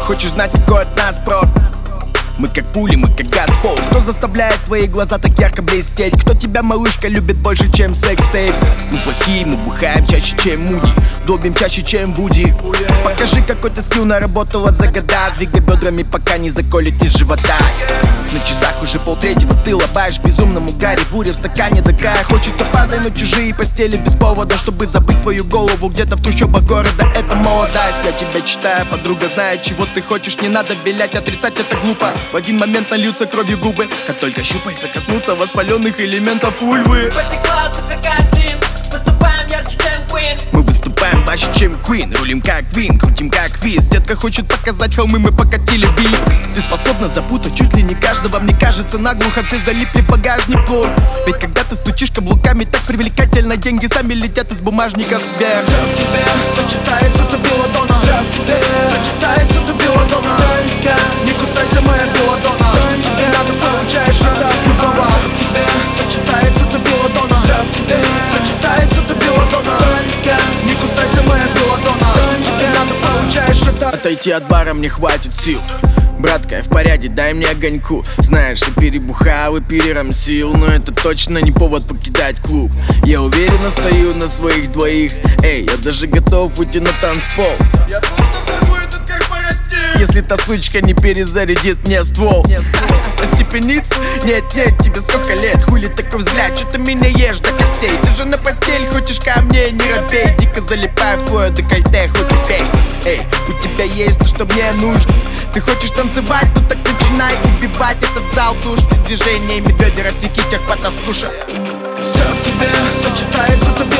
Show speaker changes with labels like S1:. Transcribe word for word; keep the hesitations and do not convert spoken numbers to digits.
S1: хочешь знать, какой от нас прок? Мы как пули, мы как газпол. Кто заставляет твои глаза так ярко блестеть? Кто тебя, малышка, любит больше, чем секс-тейп? Мы плохие, мы бухаем чаще, чем Муди, долбим чаще, чем Вуди. Покажи, какой ты скилл наработала за года. Двигай бедрами, пока не заколет низ живота. На часах уже полтретьего, ты лобаешь в безумном угаре. Буря в стакане до края, хочется падать на чужие постели без повода, чтобы забыть свою голову где-то в трущобах города. Это молодость, я тебя читаю, подруга знает, чего ты хочешь. Не надо вилять, отрицать это глупо. В один момент нальются кровью губы, как только щупальца коснутся воспаленных элементов ульвы.
S2: Потекла, сука, как Лин, выступаем ярче, чем Queen.
S1: Мы выступаем больше, чем Queen, рулим как Вин, крутим как Виз. Детка хочет показать холмы, мы покатили вип. Ты способна запутать чуть ли не каждого. Мне кажется, наглухо все залипли в багажнику. Ведь когда ты стучишь каблуками, так привлекательно, деньги сами летят из бумажников вверх.
S3: Все в тебе сочетается, ты белладонна. Все в тебе сочетается, ты белладонна. Только не кусайся, моя белладонна. Все, что тебе надо, получаешь это от любого. Все в тебе сочетается, ты белладонна. Все в тебе сочетается, ты белладонна. Только не кусайся, моя белладонна. Все, что тебе надо, получаешь это.
S1: Отойти от бара мне хватит сил. Братка, я в порядке, дай мне огоньку. Знаешь, я перебухал и перерамсил, но это точно не повод покидать клуб. Я уверенно стою на своих двоих. Эй, я даже готов уйти на танцпол.
S3: Я просто взорву этот корпоратив,
S1: если та сучка не перезарядит мне ствол. Остепениться? Нет, нет, тебе сколько лет? Хули такой взгляд, что ты меня ешь до костей? Ты же на постель хочешь ко мне, не робей. Дико залипаю в твое декольте, хоть и пей. Эй, у тебя есть то, что мне нужно. Ты хочешь танцевать, ну так начинай убивать этот зал душ. Движениями бедер отсеки техпота слуша.
S3: все в тебе сочетается, ты